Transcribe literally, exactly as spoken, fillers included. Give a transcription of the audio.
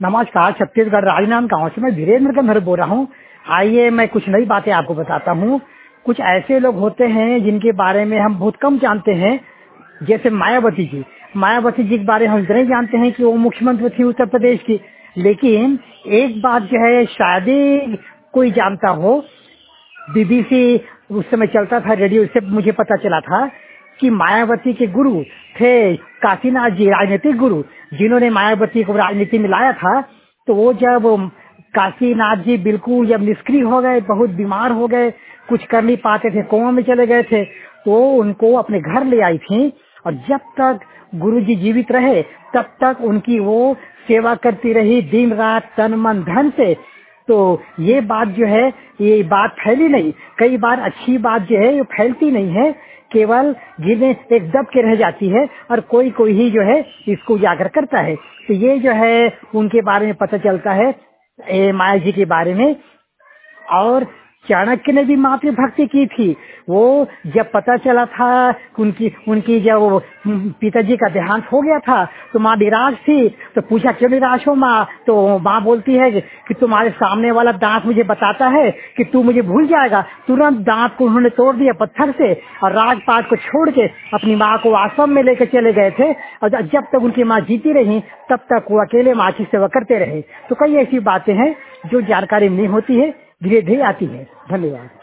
नमस्कार, छत्तीसगढ़ राजनांद गांव से मैं वीरेंद्र गंधर्व बोल रहा हूँ। आइए मैं कुछ नई बातें आपको बताता हूँ। कुछ ऐसे लोग होते हैं जिनके बारे में हम बहुत कम जानते हैं, जैसे मायावती जी। मायावती जी के बारे में हम इतना ही जानते हैं कि वो मुख्यमंत्री थी उत्तर प्रदेश की। लेकिन एक बात जो है शायद ही कोई जानता हो, बीबीसी उस समय चलता था रेडियो, से मुझे पता चला था कि मायावती के गुरु थे काशीनाथ जी, राजनीतिक गुरु जिन्होंने मायावती को राजनीति में लाया था। तो वो जब काशीनाथ जी बिल्कुल जब निष्क्रिय हो गए, बहुत बीमार हो गए, कुछ कर नहीं पाते थे, कोमा में चले गए थे, तो उनको अपने घर ले आई थी। और जब तक गुरु जी जीवित रहे तब तक उनकी वो सेवा करती रही, दिन रात तन मन धन से। तो ये बात जो है, ये बात फैली नहीं। कई बार अच्छी बात जो है ये फैलती नहीं है, केवल जिन्हें एक दब के रह जाती है, और कोई कोई ही जो है इसको उजागर करता है। तो ये जो है उनके बारे में पता चलता है, ए, माया जी के बारे में। और चाणक्य ने भी मातृभक्ति की थी। वो जब पता चला था उनकी उनकी जब पिताजी का देहांत हो गया था तो माँ निराश थी। तो पूछा क्यों निराश हो माँ? तो माँ बोलती है कि तुम्हारे सामने वाला दांत मुझे बताता है कि तू मुझे भूल जाएगा। तुरंत दांत को उन्होंने तोड़ दिया पत्थर से, और राजपाट को छोड़ के अपनी माँ को आश्रम में लेकर चले गए थे। और जब तक उनकी माँ जीती रही तब तक वो अकेले माँ की सेवा करते रहे। तो कई ऐसी बातें हैं जो जानकारी नहीं होती है, धीरे धीरे आती है। धन्यवाद।